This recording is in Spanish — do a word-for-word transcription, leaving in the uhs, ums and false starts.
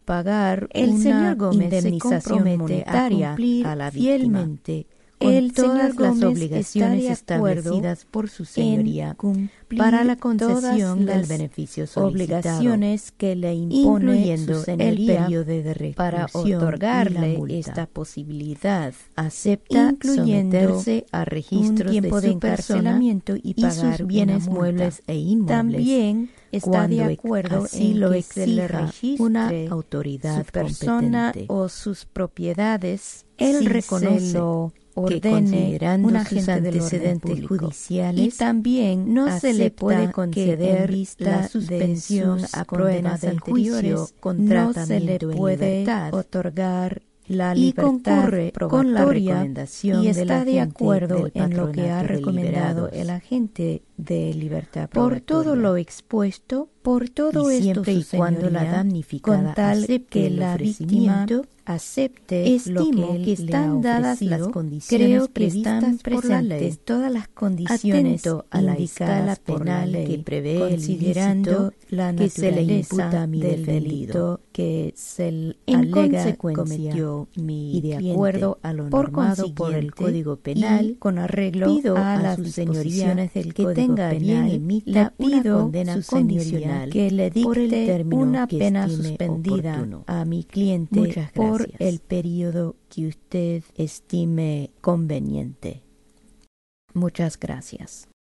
pagar El una señor Gómez se indemnización compromete monetaria a cumplir a la víctima. fielmente Con el todas señor las Gómez obligaciones está de acuerdo establecidas por su en señoría cumplir para la todas concesión del las beneficio solicitado, obligaciones que le impone incluyendo su el señoría periodo de para reclusión y la otorgarle multa. esta posibilidad, Acepta incluyendo someterse a un registros tiempo de de su persona encarcelamiento y y pagar sus bienes una multa. muebles e inmuebles, También está cuando de acuerdo así en lo que se le exija registre una autoridad su persona competente. o sus propiedades. Él si reconoce se lo que, ordene considerando un sus agente del orden antecedentes público. judiciales, Y también no se le acepta puede que conceder en vista la de suspensión sus a pruebas condenas del juicio anteriores con no se le tratamiento en puede libertad, otorgar la y libertad concurre con la probatoria recomendación y del está de agente acuerdo del en lo que ha patronato de recomendado liberados. el agente de libertad Por todo probatoria. lo expuesto, Por todo y esto, siempre su y cuando la señoría, damnificada con tal acepte que el la víctima ofrecimiento, acepte estimo lo que él que le ha están dadas ofrecido, las condiciones creo que previstas están por la ley, presentes todas las condiciones atento a la escala indicadas por la penal ley, que prevé el considerando ilícito la que se le naturaleza imputa a mi del defendido. delito que se l- En alega consecuencia, cometió mi y de cliente, acuerdo a lo por normado por el consiguiente, Código Penal, y con arreglo pido a, a las su señoría disposiciones del que Código tenga bien Penal, emita le una pido condena su señoría condicional que le por el dicte término una que pena estime suspendida oportuno. a mi cliente Muchas por gracias. el periodo que usted estime conveniente. Muchas gracias.